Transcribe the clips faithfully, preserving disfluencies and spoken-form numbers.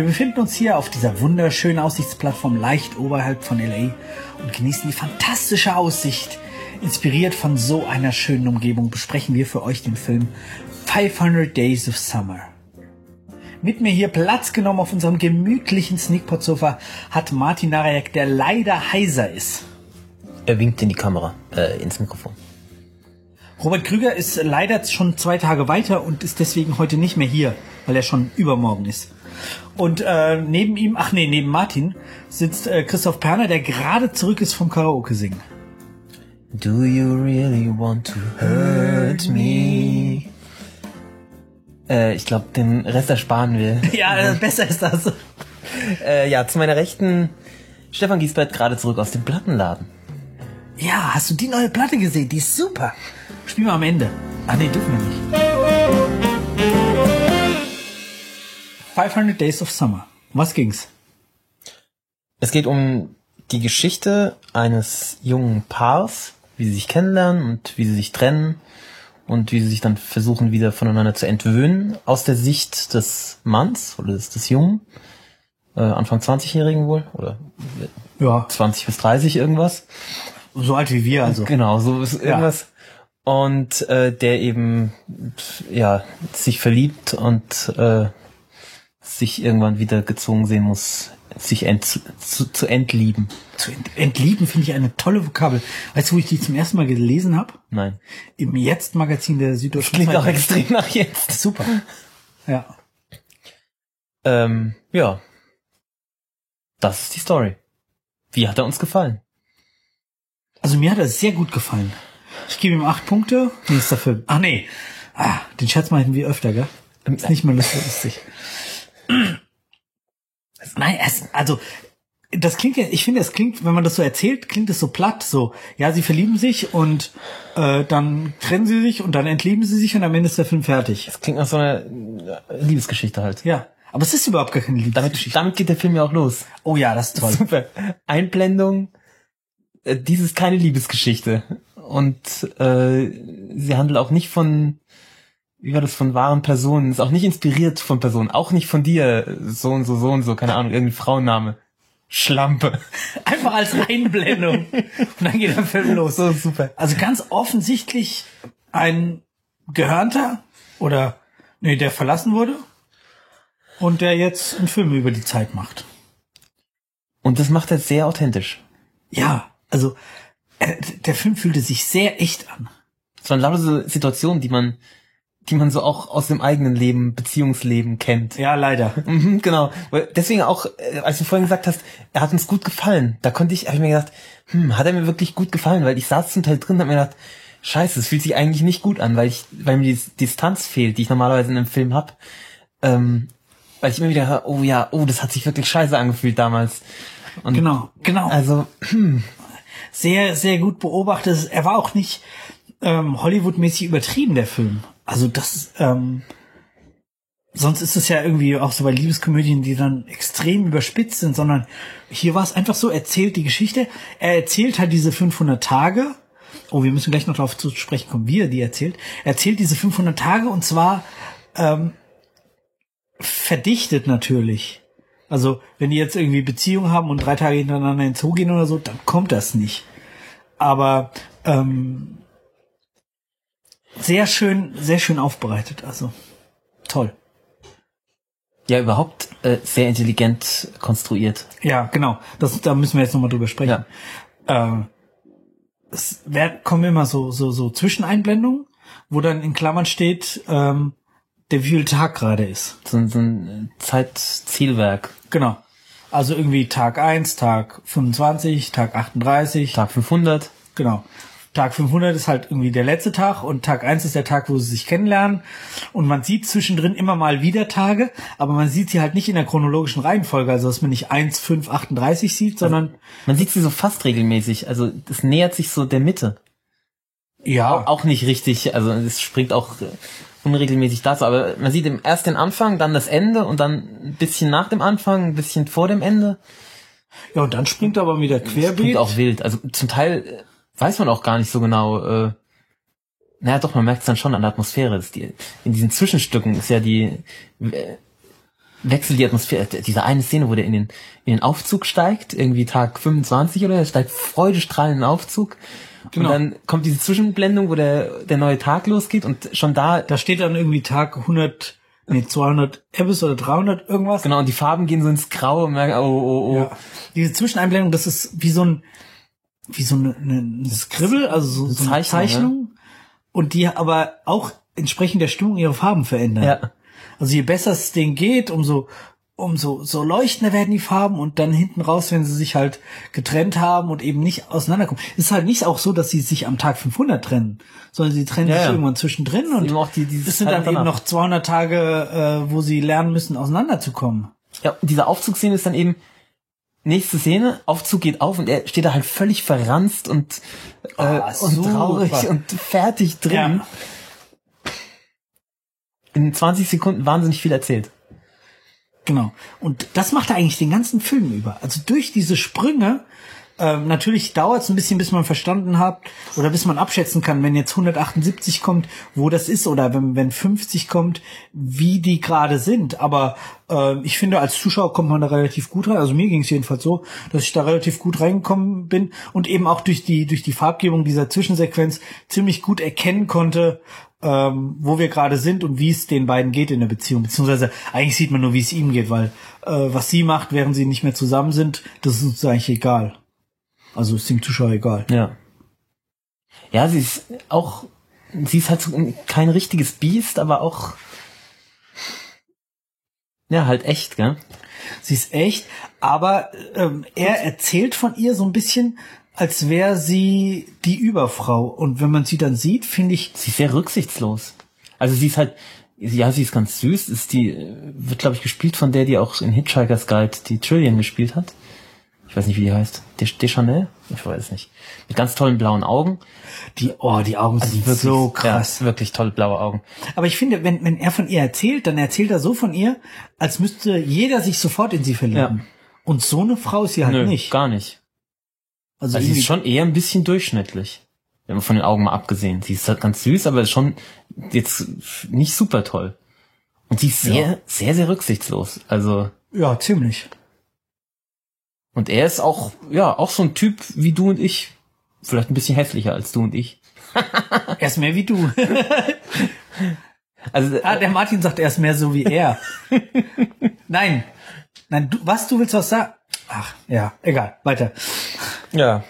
Wir befinden uns hier auf dieser wunderschönen Aussichtsplattform leicht oberhalb von L A und genießen die fantastische Aussicht. Inspiriert von so einer schönen Umgebung besprechen wir für euch den Film fünfhundert Days of Summer. Mit mir hier Platz genommen auf unserem gemütlichen Sneakpot-Sofa hat Martin Narajek, der leider heiser ist. Er winkt in die Kamera, äh, ins Mikrofon. Robert Krüger ist leider schon zwei Tage weiter und ist deswegen heute nicht mehr hier, weil er schon übermorgen ist. Und äh, neben ihm, ach nee, neben Martin sitzt äh, Christoph Perner, der gerade zurück ist vom Karaoke singen. Do you really want to hurt me? Äh, ich glaube, den Rest ersparen wir. Ja, äh, besser ist das. äh, ja, zu meiner Rechten, Stefan Giesbert gerade zurück aus dem Plattenladen. Ja, hast du die neue Platte gesehen? Die ist super. Spielen wir am Ende. Ach nee, dürfen wir nicht. fünfhundert Days of Summer. Was ging's? Es geht um die Geschichte eines jungen Paars, wie sie sich kennenlernen und wie sie sich trennen und wie sie sich dann versuchen, wieder voneinander zu entwöhnen, aus der Sicht des Manns oder des, des Jungen, äh, Anfang zwanzigjährigen wohl, oder ja, zwanzig bis dreißig irgendwas. So alt wie wir also. Genau, so ist irgendwas. Ja. Und äh, der eben ja sich verliebt und äh, sich irgendwann wieder gezwungen sehen muss, sich ent, zu, zu entlieben. Zu ent, entlieben finde ich eine tolle Vokabel. Weißt du, wo ich die zum ersten Mal gelesen habe? Nein. Im Jetzt-Magazin der Süddeutschen Zeitung. Klingt auch extrem nach Jetzt. Super. Ja. Ähm, ja. Das ist die Story. Wie hat er uns gefallen? Also mir hat er sehr gut gefallen. Ich gebe ihm acht Punkte. Nächster Film. Ach nee. Ah, den Scherz machen wir öfter, gell? Ist nicht mehr lustig. Nein, es, also das klingt ja, ich finde, es klingt, wenn man das so erzählt, klingt es so platt, so, ja, sie verlieben sich und äh, dann trennen sie sich und dann entlieben sie sich und am Ende ist der Film fertig. Das klingt nach so einer Liebesgeschichte halt. Ja, aber es ist überhaupt gar keine Liebesgeschichte. Damit, damit geht der Film ja auch los. Oh ja, das ist toll. Super. Einblendung, äh, dies ist keine Liebesgeschichte. Und äh, sie handelt auch nicht von, wie war das, von wahren Personen, ist auch nicht inspiriert von Personen, auch nicht von dir, so und so, so und so, keine Ahnung, irgendein Frauenname. Schlampe. Einfach als Einblendung. Und dann geht der Film los. So super. Also ganz offensichtlich ein Gehörnter oder, nee, der verlassen wurde und der jetzt einen Film über die Zeit macht. Und das macht er sehr authentisch. Ja, also äh, der Film fühlte sich sehr echt an. Es waren lauter so Situationen, die man die man so auch aus dem eigenen Leben, Beziehungsleben kennt. Ja, leider. Mhm, genau. Deswegen auch, als du vorhin gesagt hast, er hat uns gut gefallen, da konnte ich, habe ich mir gedacht, hm, hat er mir wirklich gut gefallen, weil ich saß zum Teil drin und habe mir gedacht, scheiße, es fühlt sich eigentlich nicht gut an, weil ich, weil mir die Distanz fehlt, die ich normalerweise in einem Film hab, ähm, weil ich immer wieder höre, oh ja, oh, das hat sich wirklich scheiße angefühlt damals. Und genau, genau. Also, hm. Sehr, sehr gut beobachtet. Er war auch nicht ähm, Hollywood-mäßig übertrieben, der Film. Also das, ähm, sonst ist es ja irgendwie auch so bei Liebeskomödien, die dann extrem überspitzt sind, sondern hier war es einfach so, erzählt die Geschichte. Er erzählt halt diese fünfhundert Tage. Oh, wir müssen gleich noch darauf zu sprechen kommen, wie er die erzählt. Er erzählt diese fünfhundert Tage und zwar ähm, verdichtet natürlich. Also wenn die jetzt irgendwie Beziehung haben und drei Tage hintereinander ins Zoo gehen oder so, dann kommt das nicht. Aber ähm, sehr schön, sehr schön aufbereitet. Also toll. Ja, überhaupt äh, sehr intelligent konstruiert. Ja, genau. Das, da müssen wir jetzt nochmal drüber sprechen. Ja. Äh, es wär, kommen immer so so so Zwischeneinblendungen, wo dann in Klammern steht, ähm, der wie viel Tag gerade ist. So, so ein Zeitzielwerk. Genau. Also irgendwie Tag eins, Tag fünfundzwanzig, Tag achtunddreißig. Tag fünfhundert. Genau. Tag fünfhundert ist halt irgendwie der letzte Tag und Tag eins ist der Tag, wo sie sich kennenlernen. Und man sieht zwischendrin immer mal wieder Tage, aber man sieht sie halt nicht in der chronologischen Reihenfolge, also dass man nicht eins, fünf, achtunddreißig sieht, sondern... Also, man sieht sie so fast regelmäßig, also das nähert sich so der Mitte. Ja. Auch, auch nicht richtig, also es springt auch unregelmäßig dazu, aber man sieht erst den Anfang, dann das Ende und dann ein bisschen nach dem Anfang, ein bisschen vor dem Ende. Ja, und dann springt er aber wieder querbeet. Springt auch wild, also zum Teil... weiß man auch gar nicht so genau, äh, naja doch, man merkt es dann schon an der Atmosphäre. Dass die, in diesen Zwischenstücken ist ja die, äh, wechselt die Atmosphäre. Diese eine Szene, wo der in den, in den Aufzug steigt, irgendwie Tag fünfundzwanzig oder, er steigt freudestrahlend in den Aufzug. Genau. Und dann kommt diese Zwischenblendung, wo der, der neue Tag losgeht und schon da... Da steht dann irgendwie Tag hundert, nee, zweihundert Ebbes oder dreihundert irgendwas. Genau, und die Farben gehen so ins Graue und merken, oh, oh, oh. Ja. Diese Zwischeneinblendung, das ist wie so ein, wie so eine, eine Scribble, also so, so eine Zeichnung, Zeichnung. Ja. Und die aber auch entsprechend der Stimmung ihre Farben verändern. Ja. Also je besser es denen geht, umso umso so leuchtender werden die Farben und dann hinten raus, wenn sie sich halt getrennt haben und eben nicht auseinanderkommen. Es ist halt nicht auch so, dass sie sich am Tag fünfhundert trennen, sondern sie trennen ja, sich ja. irgendwann zwischendrin und auch die, es sind dann eben noch zweihundert Tage, äh, wo sie lernen müssen, auseinanderzukommen. Ja, diese Aufzugsszene ist dann eben nächste Szene, Aufzug geht auf und er steht da halt völlig verranzt und, äh, oh, und traurig und fertig drin. Ja. In zwanzig Sekunden wahnsinnig viel erzählt. Genau. Und das macht er eigentlich den ganzen Film über. Also durch diese Sprünge, ähm, natürlich dauert es ein bisschen, bis man verstanden hat oder bis man abschätzen kann, wenn jetzt hundertachtundsiebzig kommt, wo das ist oder wenn, wenn fünfzig kommt, wie die gerade sind. Aber äh, ich finde, als Zuschauer kommt man da relativ gut rein. Also mir ging es jedenfalls so, dass ich da relativ gut reingekommen bin und eben auch durch die durch die Farbgebung dieser Zwischensequenz ziemlich gut erkennen konnte, Ähm, wo wir gerade sind und wie es den beiden geht in der Beziehung. Beziehungsweise eigentlich sieht man nur, wie es ihm geht, weil äh, was sie macht, während sie nicht mehr zusammen sind, das ist uns eigentlich egal. Also ist dem Zuschauer egal. Ja. Ja, sie ist auch, sie ist halt so kein richtiges Biest, aber auch ja, halt echt, gell? Sie ist echt, aber ähm, er erzählt von ihr so ein bisschen, als wäre sie die Überfrau. Und wenn man sie dann sieht, finde ich... Sie ist sehr rücksichtslos. Also sie ist halt, ja, sie ist ganz süß. Ist die, wird, glaube ich, gespielt von der, die auch in Hitchhiker's Guide die Trillian gespielt hat. Ich weiß nicht, wie die heißt. Deschanel? Ich weiß es nicht. Mit ganz tollen blauen Augen. Die, oh, die Augen also sind wirklich, so krass. Ja, wirklich tolle blaue Augen. Aber ich finde, wenn, wenn er von ihr erzählt, dann erzählt er so von ihr, als müsste jeder sich sofort in sie verlieben. Ja. Und so eine Frau ist sie halt Nö, nicht. Gar nicht. Also, also sie ist schon eher ein bisschen durchschnittlich. Wenn man von den Augen mal abgesehen. Sie ist halt ganz süß, aber ist schon jetzt nicht super toll. Und sie ist sehr, ja. sehr, sehr rücksichtslos. Also. Ja, ziemlich. Und er ist auch, ja, auch so ein Typ wie du und ich. Vielleicht ein bisschen hässlicher als du und ich. Er ist mehr wie du. Also, ah, der Martin sagt, er ist mehr so wie er. Nein. Nein, du, was, du willst was sagen? Ach, ja, egal, weiter. Ja.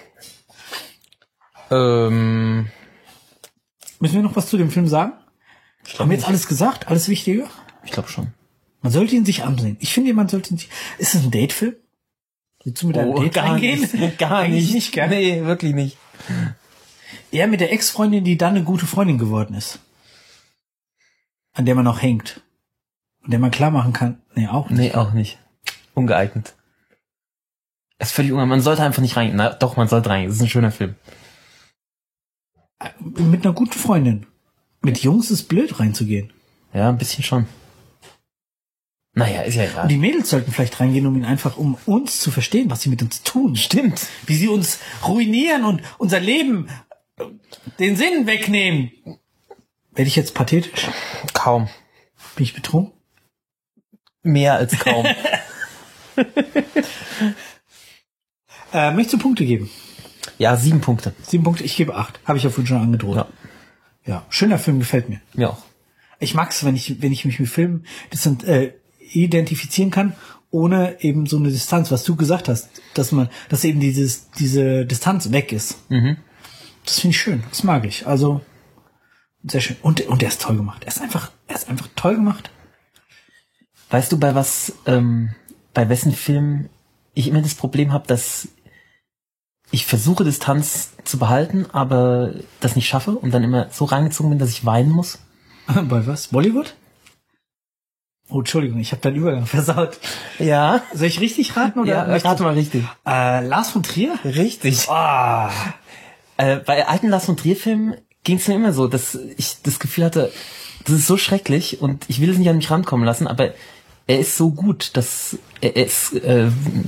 Ähm. Müssen wir noch was zu dem Film sagen? Haben wir jetzt alles gesagt? Alles Wichtige? Ich glaube schon. Man sollte ihn sich ansehen. Ich finde, man sollte ihn sich... Ist es ein Datefilm? Willst du mit einem oh, Date gar reingehen? Nicht, gar nicht. nicht gell? Nee, wirklich nicht. Eher mit der Ex-Freundin, die dann eine gute Freundin geworden ist. An der man noch hängt. Und der man klar machen kann. Nee, auch nicht. Nee, auch nicht. Ungeeignet. Es ist völlig ungeeignet. Man sollte einfach nicht reingehen. Na, doch, man sollte reingehen. Es ist ein schöner Film. Mit einer guten Freundin. Mit Jungs ist blöd reinzugehen. Ja, ein bisschen schon. Naja, ist ja egal. Und die Mädels sollten vielleicht reingehen, um ihn einfach, um uns zu verstehen, was sie mit uns tun. Stimmt. Wie sie uns ruinieren und unser Leben den Sinn wegnehmen. Werde ich jetzt pathetisch? Kaum. Bin ich betrunken? Mehr als kaum. äh, möchtest du Punkte geben? Ja, sieben Punkte. Sieben Punkte, ich gebe acht. Habe ich ja vorhin schon angedroht. Ja. Ja, schöner Film, gefällt mir. Mir auch. Ich mag's, wenn ich, wenn ich mich mit Filmen das sind, äh, identifizieren kann, ohne eben so eine Distanz, was du gesagt hast, dass man, dass eben dieses, diese Distanz weg ist. Mhm. Das finde ich schön, das mag ich. Also, sehr schön. Und, und er ist toll gemacht. Er ist einfach, er ist einfach toll gemacht. Weißt du, bei was, ähm, bei wessen Film ich immer das Problem habe, dass ich versuche, Distanz zu behalten, aber das nicht schaffe und dann immer so reingezogen bin, dass ich weinen muss? Bei was? Bollywood? Oh, Entschuldigung, ich habe deinen Übergang versaut. Ja. Soll ich richtig raten? Oder ja, rate mal richtig. Äh, Lars von Trier? Richtig. Oh. Äh, bei alten Lars von Trier-Filmen ging es mir immer so, dass ich das Gefühl hatte, das ist so schrecklich und ich will es nicht an mich rankommen lassen, aber er ist so gut, dass er, er ist äh,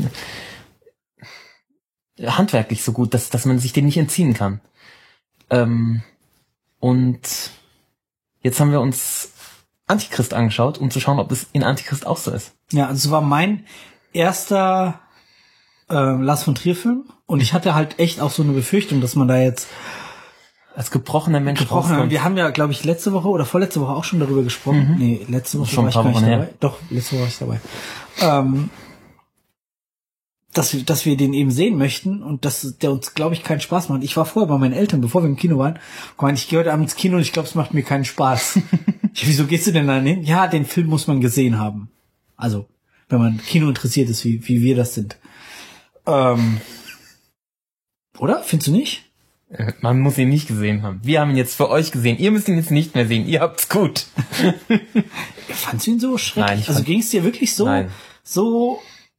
handwerklich so gut, dass, dass man sich dem nicht entziehen kann. Ähm, und jetzt haben wir uns Antichrist angeschaut, um zu schauen, ob es in Antichrist auch so ist. Ja, also es war mein erster äh, Lars von Trier Film und ich hatte halt echt auch so eine Befürchtung, dass man da jetzt als gebrochener Mensch gebrochen rauskommt. Wir haben ja, glaube ich, letzte Woche oder vorletzte Woche auch schon darüber gesprochen. Mhm. Nee, letzte Woche schon war ich gar nicht dabei. Her. Doch, letzte Woche war ich dabei. Ähm, dass wir, dass wir den eben sehen möchten und dass der uns, glaube ich, keinen Spaß macht. Ich war vorher bei meinen Eltern, bevor wir im Kino waren. Guck mal, ich gehe heute Abend ins Kino und ich glaube, es macht mir keinen Spaß. ich, wieso gehst du denn da hin? Ja, den Film muss man gesehen haben. Also, wenn man Kino interessiert ist, wie, wie wir das sind. Ähm, oder? Findest du nicht? Man muss ihn nicht gesehen haben. Wir haben ihn jetzt für euch gesehen. Ihr müsst ihn jetzt nicht mehr sehen. Ihr habt's gut. Fandst du ihn so schrecklich? Nein, ich also fand, ging es dir wirklich so, nein. so,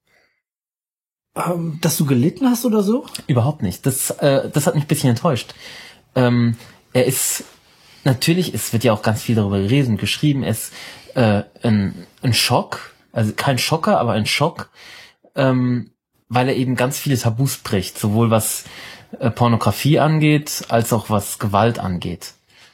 ähm, dass du gelitten hast oder so? Überhaupt nicht. Das, äh, das hat mich ein bisschen enttäuscht. Ähm, er ist, natürlich, es wird ja auch ganz viel darüber geredet und geschrieben, er ist äh, ein, ein Schock, also kein Schocker, aber ein Schock, ähm, weil er eben ganz viele Tabus bricht, sowohl was äh, Pornografie angeht, als auch was Gewalt angeht.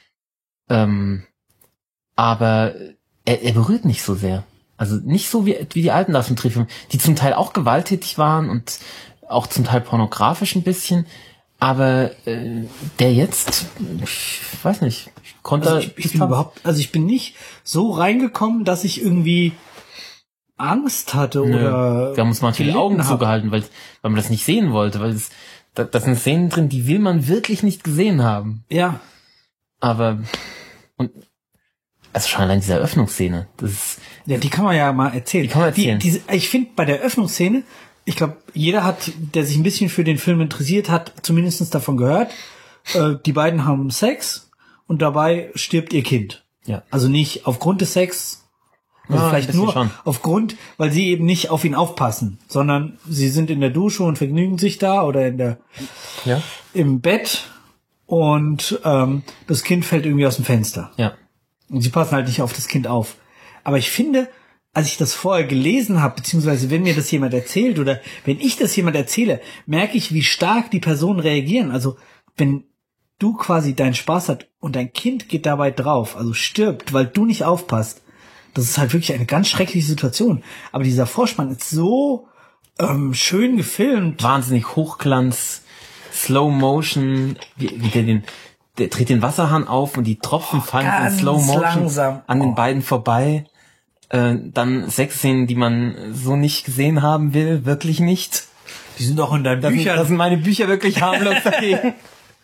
Ähm, aber er, er berührt nicht so sehr. Also nicht so wie, wie die alten Lars von Trier Filme, die zum Teil auch gewalttätig waren und auch zum Teil pornografisch ein bisschen, aber äh, der jetzt, ich weiß nicht, ich konnte... Also ich, ich bin überhaupt, also ich bin nicht so reingekommen, dass ich irgendwie Angst hatte Nö. oder... Wir haben uns manchmal die Augen hab. zugehalten, weil, weil man das nicht sehen wollte, weil es, da, da sind Szenen drin, die will man wirklich nicht gesehen haben. Ja. Aber, und, also schon allein diese Eröffnungsszene, das ist... Ja, die kann man ja mal erzählen. Die kann man erzählen. Die, diese, ich finde, bei der Eröffnungsszene, ich glaube, jeder hat, der sich ein bisschen für den Film interessiert, hat zumindest davon gehört, äh, die beiden haben Sex und dabei stirbt ihr Kind. Ja. Also nicht aufgrund des Sex, also ja, vielleicht nur schon. aufgrund, weil sie eben nicht auf ihn aufpassen, sondern sie sind in der Dusche und vergnügen sich da oder in der ja. im Bett und ähm, das Kind fällt irgendwie aus dem Fenster. Ja. Und sie passen halt nicht auf das Kind auf. Aber ich finde, als ich das vorher gelesen habe, beziehungsweise wenn mir das jemand erzählt oder wenn ich das jemand erzähle, merke ich, wie stark die Personen reagieren. Also wenn du quasi deinen Spaß hast und dein Kind geht dabei drauf, also stirbt, weil du nicht aufpasst, das ist halt wirklich eine ganz schreckliche Situation. Aber dieser Vorspann ist so ähm, schön gefilmt. Wahnsinnig Hochglanz, Slow Motion, wie, wie der den, der dreht den Wasserhahn auf und die Tropfen oh, fallen in Slow Motion langsam. an den oh. beiden vorbei. Äh, dann Sexszenen, die man so nicht gesehen haben will, wirklich nicht. Die sind auch in deinen das Büchern. Sind, das sind meine Bücher wirklich harmlos dagegen.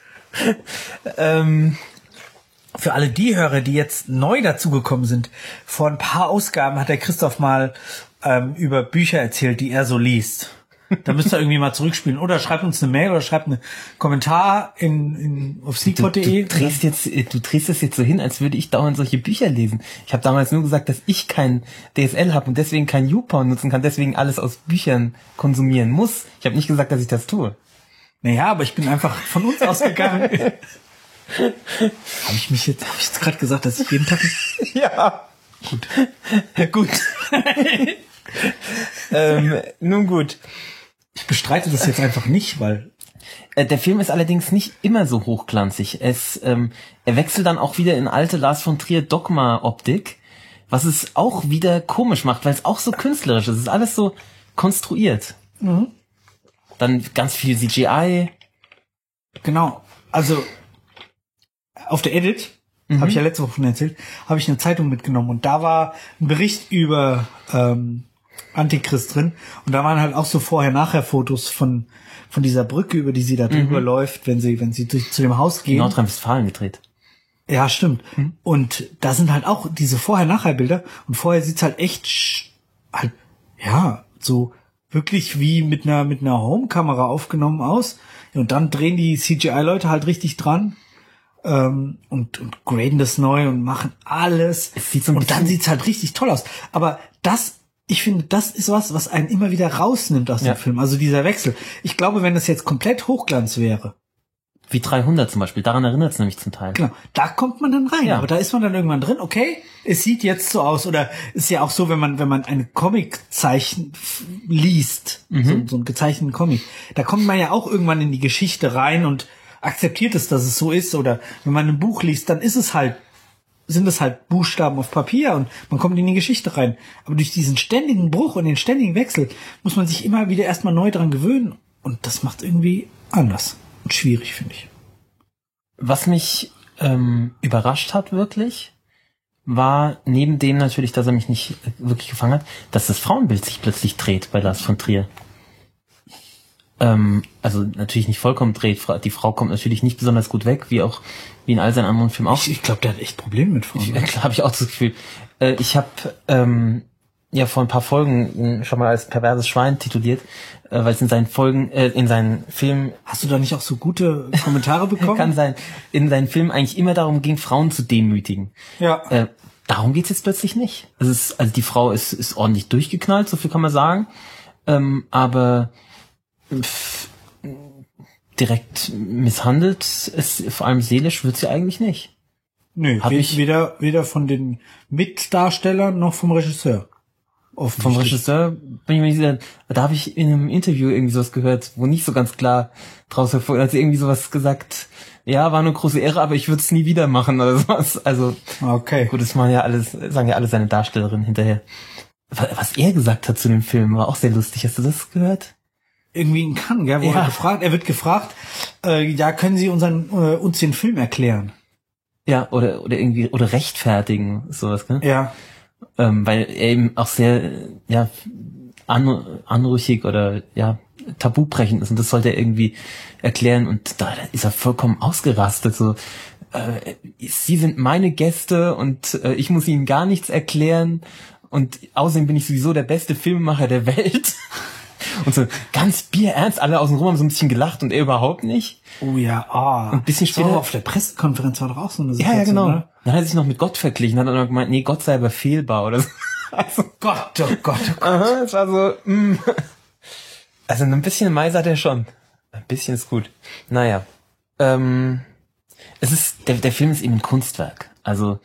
ähm, Für alle die Hörer, die jetzt neu dazugekommen sind, vor ein paar Ausgaben hat der Christoph mal ähm, über Bücher erzählt, die er so liest. Da müsst ihr irgendwie mal zurückspielen. Oder schreibt uns eine Mail oder schreibt einen Kommentar in, in auf sneakpot punkt de. Du, du drehst jetzt, du drehst das jetzt so hin, als würde ich dauernd solche Bücher lesen. Ich habe damals nur gesagt, dass ich kein D S L habe und deswegen kein YouPorn nutzen kann, deswegen alles aus Büchern konsumieren muss. Ich habe nicht gesagt, dass ich das tue. Naja, aber ich bin einfach von uns ausgegangen. Habe ich mich jetzt, habe ich jetzt gerade gesagt, dass ich jeden Tag... Ja. Gut. Gut. ähm, nun gut. Ich bestreite das jetzt einfach nicht, weil... Äh, der Film ist allerdings nicht immer so hochglanzig. Es, ähm, er wechselt dann auch wieder in alte Lars von Trier Dogma-Optik, was es auch wieder komisch macht, weil es auch so künstlerisch ist. Es ist alles so konstruiert. Mhm. Dann ganz viel C G I. Genau. Also auf der Edit, mhm. habe ich ja letzte Woche schon erzählt, habe ich eine Zeitung mitgenommen und da war ein Bericht über ähm, Antichrist drin und da waren halt auch so Vorher-Nachher-Fotos von von dieser Brücke, über die sie da drüber mhm. läuft, wenn sie wenn sie durch, zu dem Haus gehen. In Nordrhein-Westfalen gedreht. Ja, stimmt. Mhm. Und da sind halt auch diese Vorher-Nachher-Bilder und vorher sieht's halt echt halt ja so wirklich wie mit einer mit einer Home-Kamera aufgenommen aus und dann drehen die C G I-Leute halt richtig dran. Ähm, und, und graden das neu und machen alles. Es sieht so ein und dann sieht's halt richtig toll aus. Aber das, ich finde, das ist was, was einen immer wieder rausnimmt aus ja. dem Film. Also dieser Wechsel. Ich glaube, wenn das jetzt komplett Hochglanz wäre. Wie dreihundert zum Beispiel. Daran erinnert es nämlich zum Teil. Genau. Da kommt man dann rein. Ja. Aber da ist man dann irgendwann drin. Okay, es sieht jetzt so aus. Oder ist ja auch so, wenn man, wenn man eine Comiczeichen liest. Mhm. So, so einen gezeichneten Comic. Da kommt man ja auch irgendwann in die Geschichte rein und akzeptiert es, dass es so ist, oder wenn man ein Buch liest, dann ist es halt sind das halt Buchstaben auf Papier und man kommt in die Geschichte rein. Aber durch diesen ständigen Bruch und den ständigen Wechsel muss man sich immer wieder erstmal neu dran gewöhnen. Und das macht irgendwie anders und schwierig, finde ich. Was mich ähm, überrascht hat wirklich, war neben dem natürlich, dass er mich nicht wirklich gefangen hat, dass das Frauenbild sich plötzlich dreht bei Lars von Trier. Ähm, also natürlich nicht vollkommen dreht. Die Frau kommt natürlich nicht besonders gut weg, wie auch wie in all seinen anderen Filmen auch. Ich, ich glaube, der hat echt Probleme mit Frauen. Ich, habe ich auch das Gefühl. Äh, ich habe ähm, ja vor ein paar Folgen schon mal als perverses Schwein tituliert, äh, weil es in seinen Folgen, äh, in seinen Filmen... Hast du da nicht auch so gute Kommentare bekommen? Kann sein. In seinen Filmen eigentlich immer darum ging, Frauen zu demütigen. Ja. Äh, darum geht's jetzt plötzlich nicht. Es ist, also die Frau ist, ist ordentlich durchgeknallt, so viel kann man sagen. Ähm, aber pff, direkt misshandelt, ist, vor allem seelisch, wird sie eigentlich nicht. Nö, Hab we- ich- weder, weder von den Mitdarstellern noch vom Regisseur. Vom Regisseur bin ich mir nicht sicher, da habe ich in einem Interview irgendwie sowas gehört, wo nicht so ganz klar draus hervor, hat sie irgendwie sowas gesagt, ja, war eine große Ehre, aber ich würde es nie wieder machen oder sowas. Also Okay. gut, das machen ja alles, sagen ja alle seine Darstellerinnen hinterher. Was was er gesagt hat zu dem Film, war auch sehr lustig. Hast du das gehört? Irgendwie in Cannes, gell, wo Ja. er gefragt, er wird gefragt, äh, ja, können Sie unseren, äh, uns den Film erklären? Ja, oder oder irgendwie oder rechtfertigen, sowas, ne? Ja. Ähm, weil er eben auch sehr äh, ja an, anrüchig oder ja tabubrechend ist und das sollte er irgendwie erklären und da ist er vollkommen ausgerastet, so äh, Sie sind meine Gäste und äh, ich muss Ihnen gar nichts erklären und außerdem bin ich sowieso der beste Filmemacher der Welt. Und so ganz bierernst, alle außenrum haben so ein bisschen gelacht und er überhaupt nicht. Oh ja, ah. Ein bisschen Das war später- aber auf der Pressekonferenz war doch auch so eine Ja, Situation, ja, genau. ne? Dann hat er sich noch mit Gott verglichen, hat dann gemeint, nee, Gott sei aber fehlbar oder so. Also, Gott, oh Gott, oh Gott. aha, es war so, mm. Also ein bisschen Mais hat er schon. Ein bisschen ist gut. Naja. Ähm, es ist, der, der Film ist eben ein Kunstwerk. Also,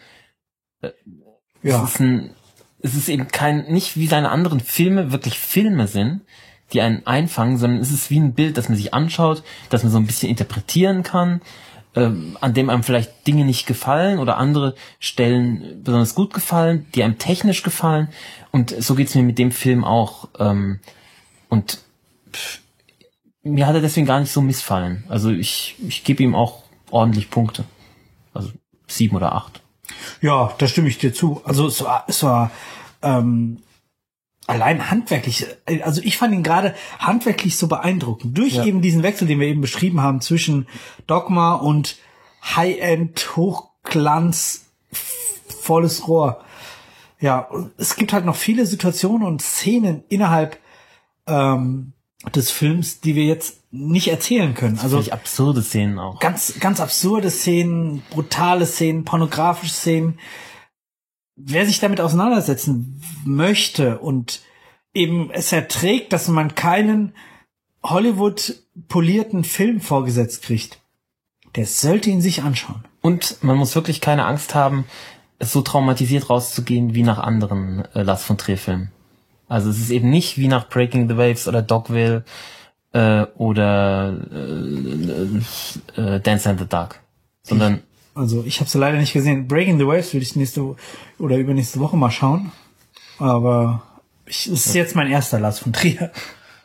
Ja. es ist ein, es ist eben kein, nicht wie seine anderen Filme wirklich Filme sind, die einen einfangen, sondern es ist wie ein Bild, das man sich anschaut, das man so ein bisschen interpretieren kann, ähm, an dem einem vielleicht Dinge nicht gefallen oder andere Stellen besonders gut gefallen, die einem technisch gefallen. Und so geht's mir mit dem Film auch. Ähm, und pff, mir hat er deswegen gar nicht so missfallen. Also ich, ich gebe ihm auch ordentlich Punkte. Also sieben oder acht. Ja, da stimme ich dir zu. Also es war, es war ähm, allein handwerklich, also ich fand ihn gerade handwerklich so beeindruckend. Durch Ja. eben diesen Wechsel, den wir eben beschrieben haben, zwischen Dogma und High-End, Hochglanz, f- volles Rohr. Ja, und es gibt halt noch viele Situationen und Szenen innerhalb ähm, des Films, die wir jetzt nicht erzählen können. Also Völlig absurde Szenen auch. ganz, ganz absurde Szenen, brutale Szenen, pornografische Szenen. Wer sich damit auseinandersetzen möchte und eben es erträgt, dass man keinen Hollywood-polierten Film vorgesetzt kriegt, der sollte ihn sich anschauen. Und man muss wirklich keine Angst haben, so traumatisiert rauszugehen wie nach anderen äh, Lars von Trier Filmen. Also es ist eben nicht wie nach Breaking the Waves oder Dogville äh, oder äh, äh, Dance in the Dark, sondern Also ich habe es leider nicht gesehen. Breaking the Waves würde ich nächste oder übernächste Woche mal schauen. Aber ich, es ist jetzt mein erster Lars von Trier.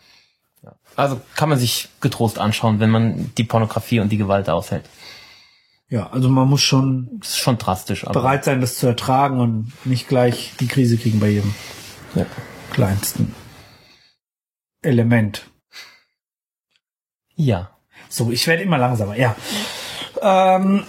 also kann man sich getrost anschauen, wenn man die Pornografie und die Gewalt aushält. Ja, also man muss schon Das ist schon drastisch, aber bereit sein, das zu ertragen und nicht gleich die Krise kriegen bei jedem ja. kleinsten Element. ja. So, ich werde immer langsamer, ja. Ähm,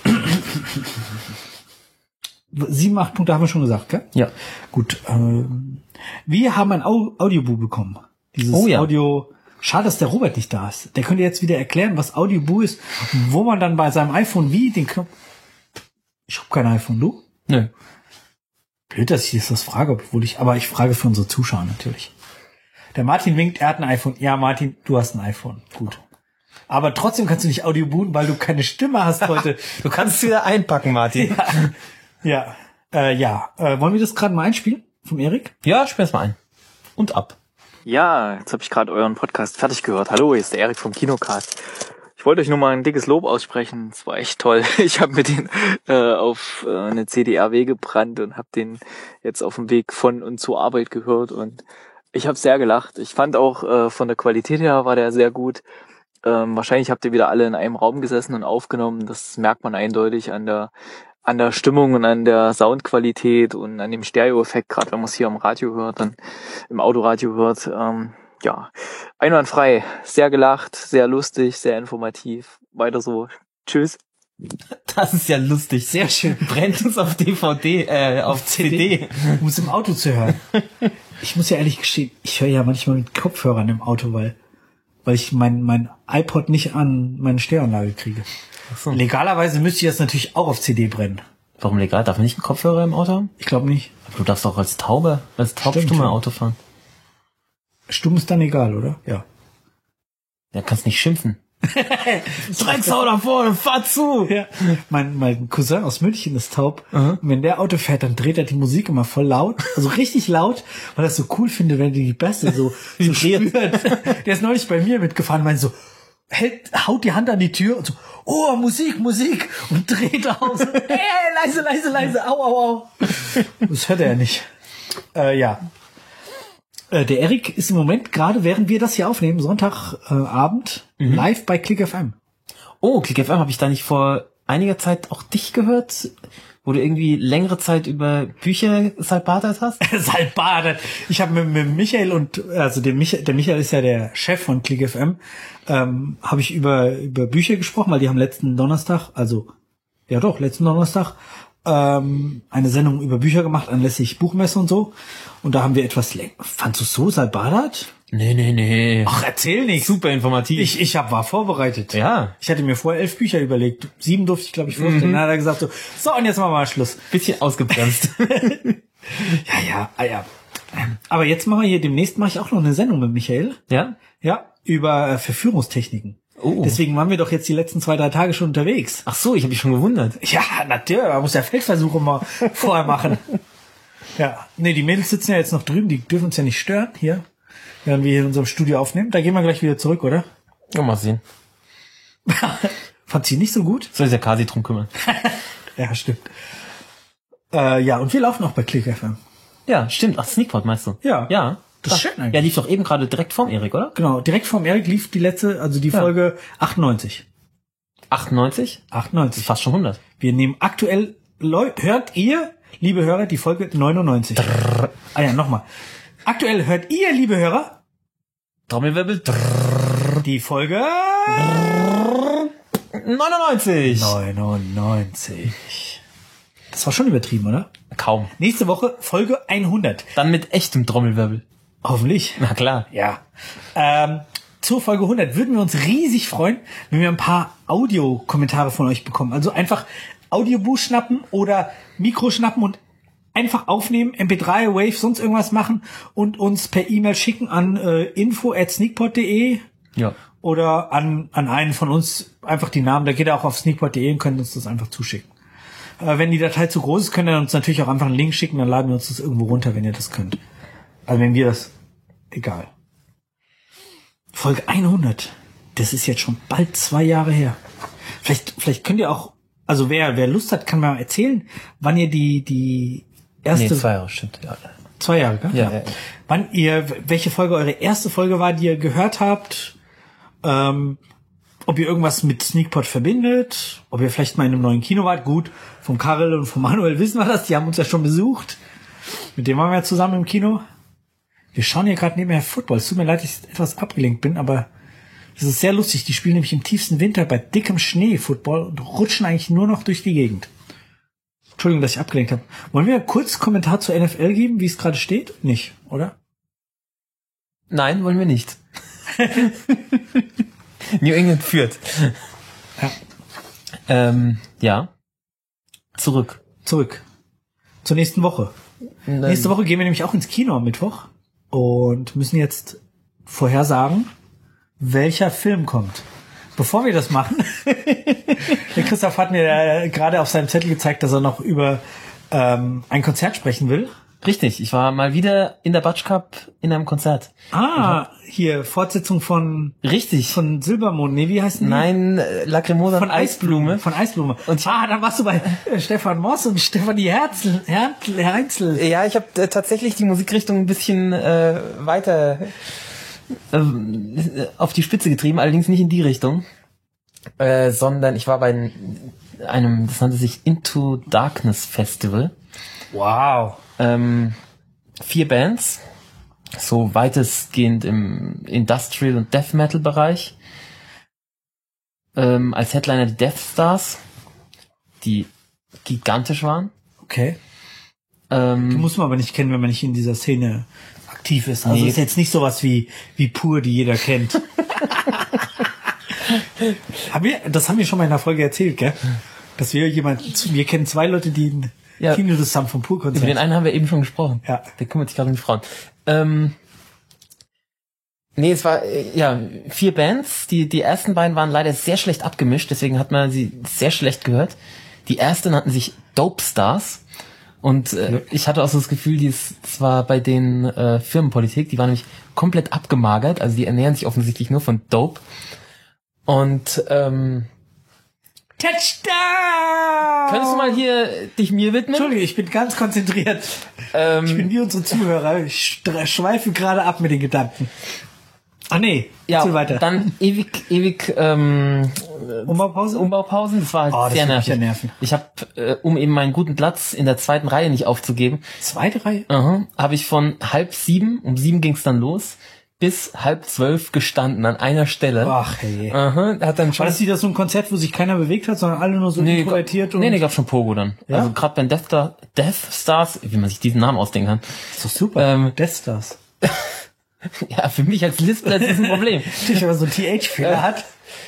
sieben, acht Punkte haben wir schon gesagt, gell? Ja. Gut. Ähm, wir haben ein Au- Audiobook bekommen. Dieses Oh ja. Audio. Schade, dass der Robert nicht da ist. Der könnte jetzt wieder erklären, was Audiobook ist, wo man dann bei seinem iPhone wie den Knopf. Ich habe kein iPhone, du? Nö. Blöd, dass ich jetzt das frage, obwohl ich, aber ich frage für unsere Zuschauer natürlich. Der Martin winkt, er hat ein iPhone. Ja, Martin, du hast ein iPhone. Gut. Aber trotzdem kannst du nicht Audio booten, weil du keine Stimme hast heute. Du kannst es wieder einpacken, Martin. Ja. Äh, ja. Äh, wollen wir das gerade mal einspielen? Vom Erik? Ja, spiel's mal ein. Und ab. Ja, jetzt habe ich gerade euren Podcast fertig gehört. Hallo, hier ist der Erik vom Kinocast. Ich wollte euch nur mal ein dickes Lob aussprechen. Es war echt toll. Ich habe mir den äh, auf äh, eine C D R W gebrannt und habe den jetzt auf dem Weg von und zur Arbeit gehört. Und ich habe sehr gelacht. Ich fand auch, äh, von der Qualität her war der sehr gut. Ähm, wahrscheinlich habt ihr wieder alle in einem Raum gesessen und aufgenommen. Das merkt man eindeutig an der an der Stimmung und an der Soundqualität und an dem Stereo-Effekt, gerade wenn man es hier am Radio hört, dann im Autoradio hört. Ähm, ja, einwandfrei. Sehr gelacht, sehr lustig, sehr informativ. Weiter so. Tschüss. Das ist ja lustig. Sehr schön. Brennt uns auf D V D, äh, auf C D. Um es im Auto zu hören. Ich muss ja ehrlich gestehen, ich höre ja manchmal mit Kopfhörern im Auto, weil weil ich mein mein iPod nicht an meine Stereoanlage kriege. Ach so. Legalerweise müsste ich das natürlich auch auf C D brennen. Warum legal? Darf man nicht einen Kopfhörer im Auto haben? Ich glaube nicht. Aber du darfst auch als Taube, als Taubstumme ja. Auto fahren. Stumm ist dann egal, oder? Ja. Ja, kannst nicht schimpfen. Drecksau da vorne, fahr zu! Ja. Mein, mein Cousin aus München ist taub. Mhm. Und wenn der Auto fährt, dann dreht er die Musik immer voll laut. Also richtig laut, weil er es so cool findet, wenn er die Bässe so, so spürt. Der ist neulich bei mir mitgefahren und meinte so, hält, haut die Hand an die Tür und so, oh, Musik, Musik, und dreht aus. Ey, leise, leise, leise, au, au, au. Das hört er ja nicht. Äh, ja. Äh, der Erik ist im Moment, gerade während wir das hier aufnehmen, Sonntagabend, äh, mhm. live bei Click F M. Oh, Click F M, habe ich da nicht vor einiger Zeit auch dich gehört? Wo du irgendwie längere Zeit über Bücher salbadert hast? Salbadert. Ich habe mit, mit Michael und, also der Michael, der Michael ist ja der Chef von Click F M, ähm, habe ich über über Bücher gesprochen, weil die haben letzten Donnerstag, also ja doch, letzten Donnerstag, ähm, eine Sendung über Bücher gemacht, anlässlich Buchmesse und so. Und da haben wir etwas länger. Fandst du so salbadert? Nee, nee, nee. Ach, erzähl nicht. Super informativ. Ich, ich hab, war vorbereitet. Ja. Ich hatte mir vorher elf Bücher überlegt. Sieben durfte ich, glaube ich, vorstellen. Mhm. Dann hat er gesagt so, so, und jetzt machen wir mal Schluss. Bisschen ausgebremst. ja, ja, ah, ja. Aber jetzt machen wir hier, demnächst mache ich auch noch eine Sendung mit Michael. Ja? Ja, über äh, Verführungstechniken. Oh. Deswegen waren wir doch jetzt die letzten zwei, drei Tage schon unterwegs. Ach so, ich habe mich schon gewundert. Ja, natürlich, man muss ja Feldversuche mal vorher machen. Ja, nee, die Mädels sitzen ja jetzt noch drüben, die dürfen uns ja nicht stören, hier, während wir hier in unserem Studio aufnehmen. Da gehen wir gleich wieder zurück, oder? Ja, mal sehen. Fand sie nicht so gut? Soll sich ja Kasi drum kümmern. Ja, stimmt. Äh, ja, und wir laufen auch bei Click F M. Ja, stimmt. Ach, Sneakpot meinst du? Ja. Ja. Das ist schön eigentlich. Ja, lief doch eben gerade direkt vorm Erik, oder? Genau, direkt vorm Erik lief die letzte, also die ja. Folge achtundneunzig. achtundneunzig? achtundneunzig. Fast schon hundert. Wir nehmen aktuell, Leu- hört ihr, liebe Hörer, die Folge neunundneunzig. Drrr. Ah ja, nochmal. Aktuell hört ihr, liebe Hörer, Trommelwirbel, drrr. Die Folge drrr. neunundneunzig. neunundneunzig. Das war schon übertrieben, oder? Kaum. Nächste Woche Folge hundert. Dann mit echtem Trommelwirbel. Hoffentlich. Na klar. Ja. Ähm, zur Folge hundert würden wir uns riesig freuen, wenn wir ein paar Audiokommentare von euch bekommen. Also einfach Audiobuch schnappen oder Mikro schnappen und einfach aufnehmen, M P drei, Wave, sonst irgendwas machen und uns per E-Mail schicken an äh, info at sneakpot punkt de. Ja. Oder an an einen von uns einfach die Namen. Da geht ihr auch auf sneakpot punkt de und könnt uns das einfach zuschicken. Äh, wenn die Datei zu groß ist, könnt ihr uns natürlich auch einfach einen Link schicken, dann laden wir uns das irgendwo runter, wenn ihr das könnt. Also wenn wir das... Egal. Folge hundert. Das ist jetzt schon bald zwei Jahre her. Vielleicht, vielleicht könnt ihr auch, also wer, wer Lust hat, kann mal erzählen, wann ihr die, die erste. Nee, zwei Jahre, stimmt, ja. Zwei Jahre, gell? Ja, ja. ja, ja. Wann ihr, welche Folge eure erste Folge war, die ihr gehört habt, ähm, ob ihr irgendwas mit Sneakpot verbindet, ob ihr vielleicht mal in einem neuen Kino wart. Gut, vom Karel und vom Manuel wissen wir das, die haben uns ja schon besucht. Mit dem waren wir ja zusammen im Kino. Wir schauen hier gerade nebenher Football. Es tut mir leid, dass ich etwas abgelenkt bin, aber es ist sehr lustig. Die spielen nämlich im tiefsten Winter bei dickem Schnee Football und rutschen eigentlich nur noch durch die Gegend. Entschuldigung, dass ich abgelenkt habe. Wollen wir kurz Kommentar zur N F L geben, wie es gerade steht? Nicht, oder? Nein, wollen wir nicht. New England führt. Ja. Ähm, ja. Zurück. Zurück. Zur nächsten Woche. Nein. Nächste Woche gehen wir nämlich auch ins Kino am Mittwoch und müssen jetzt vorhersagen, welcher Film kommt. Bevor wir das machen, der Christoph hat mir gerade auf seinem Zettel gezeigt, dass er noch über ähm, ein Konzert sprechen will. Richtig, ich war mal wieder in der Batsch Cup in einem Konzert. Ah, hier, Fortsetzung von, Richtig. von Silbermond, nee, wie heißt die? Nein, äh, Lacrimosa Von Eisblume. Von Eisblume. Und ich- ah, dann warst du bei äh, Stefan Moss und Stefanie Herzl, Herzl, Heinzel. Ja, ich habe äh, tatsächlich die Musikrichtung ein bisschen äh, weiter äh, auf die Spitze getrieben, allerdings nicht in die Richtung, äh, sondern ich war bei einem, das nannte sich Into Darkness Festival. Wow. Ähm, vier Bands, so weitestgehend im Industrial- und Death Metal Bereich. Ähm, als Headliner die Death Stars, die gigantisch waren. Okay. Ähm, Die muss man aber nicht kennen, wenn man nicht in dieser Szene aktiv ist. Also Nee. ist jetzt nicht sowas wie, wie Pur, die jeder kennt. haben wir, das haben wir schon mal in der Folge erzählt, gell? Dass wir jemanden, wir kennen zwei Leute, die ein Ja. Tinnitus haben vom Über Pur-Konzert. den einen haben wir eben schon gesprochen. Ja. Der kümmert sich gerade um die Frauen. Ähm, nee, es war, äh, ja, vier Bands. Die, die ersten beiden waren leider sehr schlecht abgemischt, deswegen hat man sie sehr schlecht gehört. Die erste nannten sich Dope Stars. Und äh, Ja. ich hatte auch so das Gefühl, die ist zwar bei den äh, Firmenpolitik, die waren nämlich komplett abgemagert, also die ernähren sich offensichtlich nur von Dope. Und ähm, Touchdown! könntest du mal hier dich mir widmen? Entschuldige, ich bin ganz konzentriert. Ähm, Ich bin wie unsere Zuhörer. Ich stre- schweife gerade ab mit den Gedanken. Ah nee, ja, erzähl weiter. dann ewig, ewig ähm, Umbaupause? Umbaupausen, das war halt Oh, das sehr wird mich nervig. ja nerven. Ich habe, äh, um eben meinen guten Platz in der zweiten Reihe nicht aufzugeben, Zweite Reihe? uh habe ich von halb sieben, um sieben ging's dann los, bis halb zwölf gestanden an einer Stelle. Ach hey. Aha, hat dann schon... War das wieder so ein Konzert, wo sich keiner bewegt hat, sondern alle nur so nee, introvertiert und... nee, nee, gab schon Pogo dann. Ja? Also gerade beim Death, Star, Death Stars, wie man sich diesen Namen ausdenken kann. ist doch super. Ähm, Death Stars. Ja, für mich als Lispler ist das ein Problem. Natürlich, wenn man so einen T H-Fehler hat.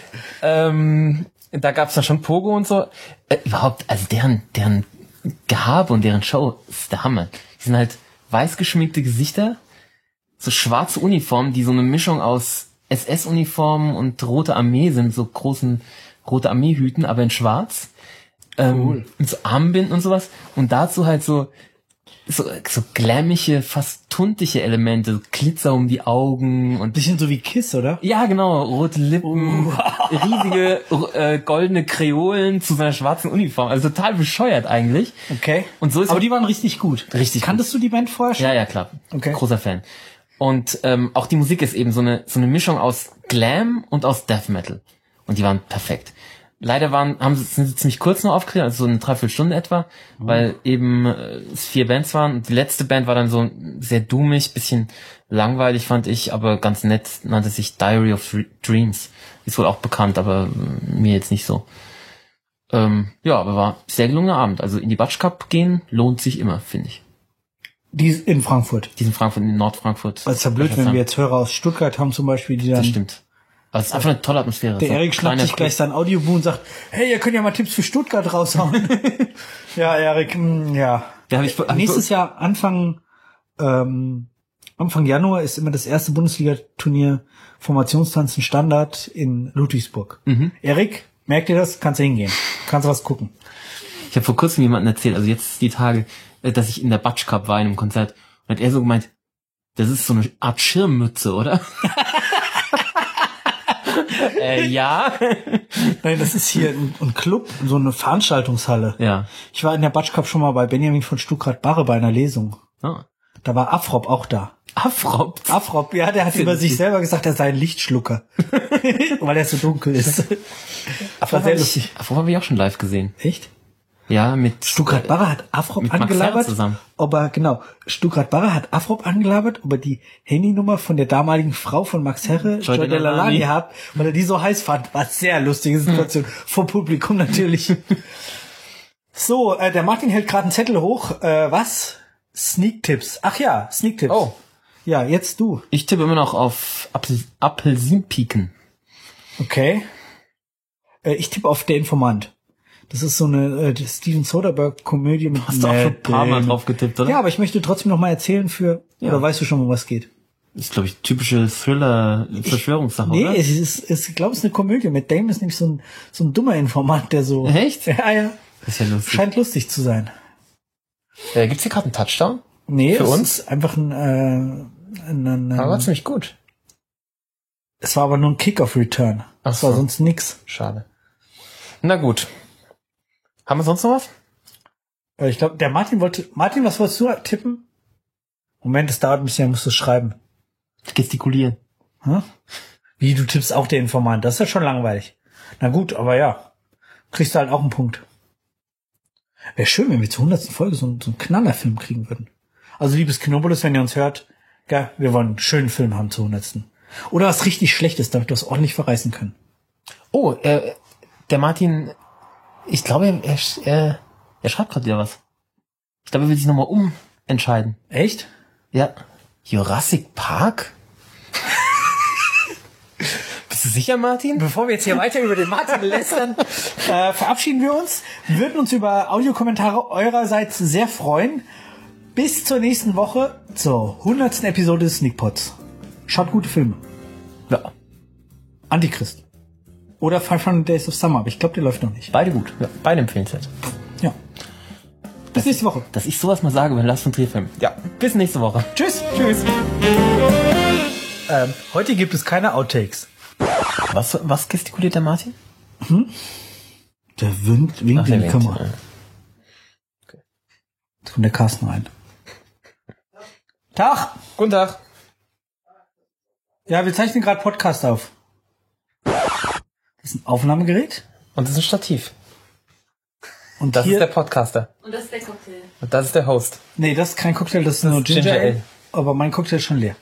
Ähm, da gab's dann schon Pogo und so. Äh, überhaupt, also deren, deren Gehabe und deren Show ist der Hammer. Die sind halt weiß geschminkte Gesichter, so schwarze Uniformen, die so eine Mischung aus S S-Uniformen und Rote Armee sind, so großen Rote Armee-Hüten, aber in schwarz. Ähm, Cool. und so Armbinden und sowas. Und dazu halt so so, so glammige, fast tuntige Elemente, Glitzer um die Augen und Bisschen so wie Kiss, oder? ja, genau, rote Lippen, riesige äh, goldene Kreolen zu seiner schwarzen Uniform. Also total bescheuert eigentlich. Okay. Und so ist Aber die waren richtig gut. Richtig Kanntest du die Band vorher schon? Ja, ja, klar. Okay. Großer Fan. Und ähm, auch die Musik ist eben so eine so eine Mischung aus Glam und aus Death Metal. Und die waren perfekt. Leider waren, haben sie, sind sie ziemlich kurz nur aufgetreten, also so eine Dreiviertelstunde etwa, Mhm. weil eben äh, es vier Bands waren. Und die letzte Band war dann so sehr doomig, bisschen langweilig fand ich, aber ganz nett, nannte sich Diary of Dreams. Ist wohl auch bekannt, aber äh, mir jetzt nicht so. Ähm, ja, aber war sehr gelungener Abend. Also in die Batsch Cup gehen lohnt sich immer, finde ich. Die ist in Frankfurt. Diesen Frankfurt, in Nordfrankfurt. Das ist ja blöd, wenn wir jetzt Hörer aus Stuttgart haben zum Beispiel, die dann... Das stimmt. Aber es ist einfach eine tolle Atmosphäre. Der So Erik schnappt kleiner sich gleich sein Audioboom und sagt, hey, ihr könnt ja mal Tipps für Stuttgart raushauen. Ja, Erik, mh, ja. Ja, hab ich- hab ich- Nächstes Jahr, Anfang, ähm, Anfang Januar ist immer das erste Bundesliga-Turnier Formationstanzen Standard in Ludwigsburg. Mhm. Erik, merkt ihr das? Kannst du hingehen. Kannst du was gucken. Ich habe vor kurzem jemandem erzählt, also jetzt die Tage, äh, dass ich in der Batsch Cup war in einem Konzert. Und hat er so gemeint, das ist so eine Art Schirmmütze, oder? äh, ja. Nein, das ist hier ein, ein Club, so eine Veranstaltungshalle. Ja. Ich war in der Batsch Cup schon mal bei Benjamin von Stuckrad-Barre bei einer Lesung. Ah. Da war Afrop auch da. Afrop. Afrop, ja, der hat über sich selber gesagt, er sei ein Lichtschlucker. Weil er so dunkel ist. Afrop war habe sehr ich, lustig. Afrop hab ich auch schon live gesehen. Echt? Ja, mit Stuckrad Barre hat Afrop mit Max angelabert, Herr zusammen. ob er, genau, Stuckrad Barre hat Afrop angelabert, ob er die Handynummer von der damaligen Frau von Max Herre, Joy Joy Delalani. Delalani, hat, weil er die so heiß fand. War sehr lustige Situation. Vor Publikum natürlich. So, äh, der Martin hält gerade einen Zettel hoch. Äh, was? Sneak-Tipps. Ach ja, Sneak-Tipps. Oh. Ja, jetzt du. Ich tippe immer noch auf Apfel Apfelsinpiken. Okay. Äh, ich tippe auf Der Informant. Das ist so eine äh, die Steven Soderbergh-Komödie mit Hast du auch schon ein paar Mal drauf getippt, oder? Ja, aber ich möchte trotzdem noch mal erzählen für, Ja. oder weißt du schon, um was geht? Das ist, glaube ich, typische Thriller-Verschwörungssache, Nee, oder? es ist, es, ich glaube, es ist eine Komödie. Mit Damon ist nämlich so ein, so ein dummer Informant, der so... Echt? Ja, ja. Das ist ja lustig. Scheint lustig zu sein. Äh, gibt's hier gerade einen Touchdown? Nee, Für es uns? ist einfach ein, äh, ein, ein, Aber war ein ziemlich gut. es war aber nur ein Kick-Off-Return. Ach Es war so. sonst nix. Schade. Na gut. Haben wir sonst noch was? Äh, Ich glaube, der Martin wollte, Martin, was wolltest du tippen? Moment, es dauert ein bisschen, musst du schreiben. Gestikulieren. Hm? Wie, du tippst auch den Informant, das ist ja schon langweilig. Na gut, aber ja, kriegst du halt auch einen Punkt. Wäre schön, wenn wir zur hundertsten Folge so, einen- so einen Knallerfilm kriegen würden. Also, liebes Kinopolis, wenn ihr uns hört, gell, wir wollen einen schönen Film haben zur hundertsten Oder was richtig Schlechtes, damit wir es ordentlich verreißen können. Oh, äh, der Martin, ich glaube, er, er, er schreibt gerade wieder was. Ich glaube, er will sich nochmal umentscheiden. Echt? Ja. Jurassic Park? Bist du sicher, Martin? Bevor wir jetzt hier weiter über den Martin lästern, äh, verabschieden wir uns. Wir würden uns über Audiokommentare eurerseits sehr freuen. Bis zur nächsten Woche, zur hundertsten Episode des Sneakpods. Schaut gute Filme. Ja. Antichrist. Oder five hundred Days of Summer, aber ich glaube, der läuft noch nicht. Beide gut. Ja, beide empfehlenswert. Ja. Bis nächste Woche. Dass ich sowas mal sage, wenn Last von Trier Film. Ja, bis nächste Woche. Tschüss. Tschüss. Ähm, heute gibt es keine Outtakes. Was, was gestikuliert der Martin? Der Wind winkt Ach, in der die winkt, Kamera. ja. Jetzt kommt der Carsten rein. Tag! Guten Tag. Ja, wir zeichnen gerade Podcast auf. Das ist ein Aufnahmegerät. Und das ist ein Stativ. Und Das hier, ist der Podcaster. Und das ist der Cocktail. Und das ist der Host. nee, das ist kein Cocktail, das ist Das nur ist Ginger, Ginger Ale. Ale. Aber mein Cocktail ist schon leer.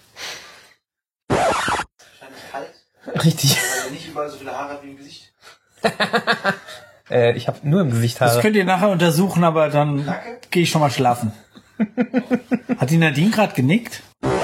Richtig. Weil er nicht überall so viele Haare hat wie im Gesicht. Äh, ich habe nur im Gesicht Das Haare. könnt ihr nachher untersuchen, aber dann Lacke? gehe ich schon mal schlafen. Hat die Nadine gerade genickt?